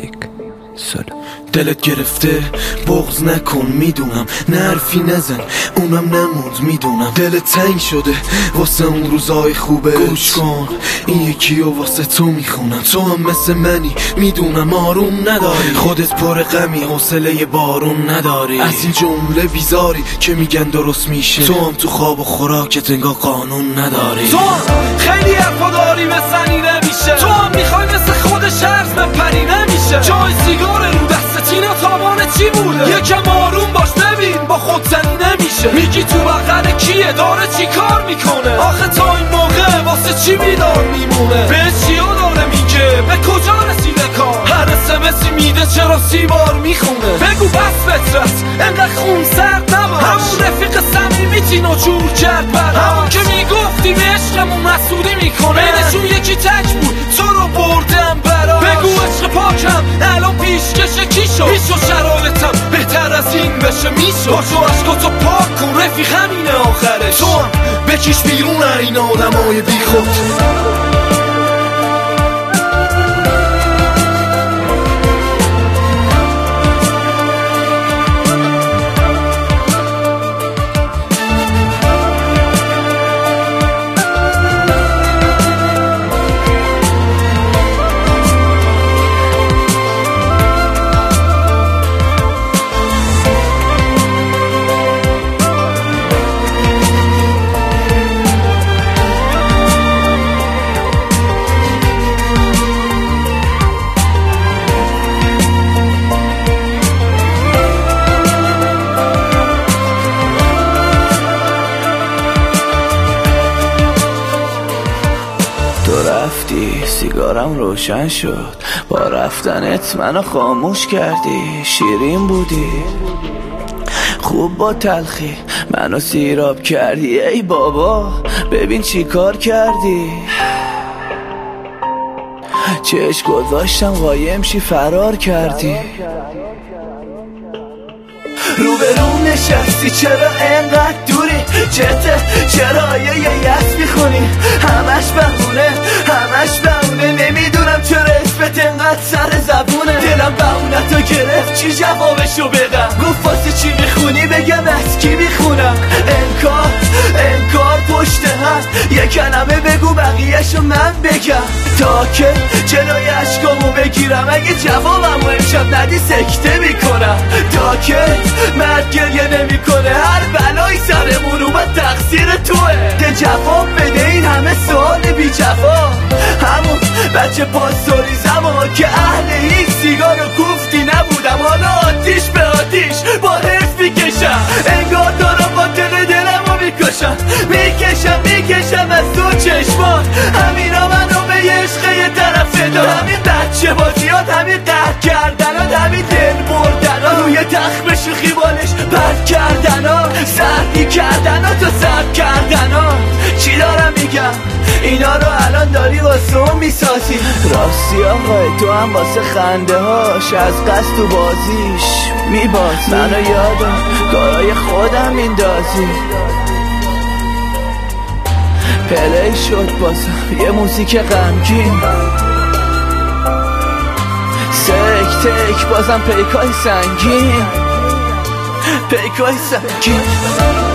میوزیک سولو. دلت گرفته بغض نکن میدونم، نرفی نزن اونم نموند میدونم. دلت تنگ شده واسه اون روزای خوبه، گوش کن این یکی و واسه تو میخونم. تو هم مثل منی میدونم آروم نداری، خودت پر غمی حوصله بارون نداری. از این جمله بیزاری که میگن درست میشه، تو هم تو خواب و خوراکت انگار قانون نداری. تو هم خیلی حرفا داری مثلی نمیشه، تو هم میخوای مثل خود شرز بپری نمیشه. جای سیگار رو دست اینا تاوان چی بوده؟ یکم آروم باش ببین با خود زنی نمیشه. میگی تو بغل کیه داره چی کار میکنه؟ آخه تا این موقع واسه چی بیدار میمونه؟ به چیا داره میگه؟ به کجا رسیده کار؟ هر اسمسی میده چرا 30 بار میخونه؟ بگو بس فطرت انقدر خون سرد نباش، همون رفیق صمیمیتی نجور کرد برام، همون که میگفتی به عشقمون مسئولی میکنه. بینشون یکی تک بود تو رو بردم براش. بگو عشق پاکم الان پیشکش کی شد؟ میشو شرایطم بهتر از این بشه میشد. باشو عشقاتو پاک کن رفیق همینه آخرش. تو هم بکش بیرون این آدمای بی خود. تو رفتی سیگارم روشن شد، با رفتنت منو خاموش کردی. شیرین بودی خوب با تلخی منو سیراب کردی. ای بابا ببین چی کار کردی. چشم گذاشتم قایم شی فرار کردی. روبرو نشستی چرا انقدر دوری؟ چرا یه یس میخونی؟ همش بهونه نمیدونم چرا اسمت انقدر سر زبونه. دلم بهونتو گرفت چی جوابشو بدم؟ گفت واسه چی میخونی بگم از کی میخونم؟ انکار پشت هم یه کلمه بگو بقیهشو من بگم. تا که جلوی عشقامو بگیرم اگه جوابمو امشب ندی سکته میکنم. تا که مرد گریه نمیکنه هر بلایی سرمون اومد تقصیر توه. ده جواب بده این همه سوال بی جواب. همون بچه پاسوری زمان که اهل هیچ سیگار و کوفتی نبودم، حالا آتیش به آتیش با حرف میکشم. انگار دارم با دلمو میکشم از تو چشمان. همینا منو به یه عشق یه طرف فدا. همین بچه بازیات، همین قهر کردنات، همین دل بردنات، روی تخت شوخی بالش پرد کردنات، سردی کردنات و سرد کردنات. چی دارم میگم؟ اینا رو الان داری واسه اون میسازی. راستی آقای تو هم واسه خنده هاش از قصد تو بازیش میبازی. منو یادم کارای خودم میندازی. پلی شد بازم یه موزیک غمگین. تک بازم پیکای سنگین.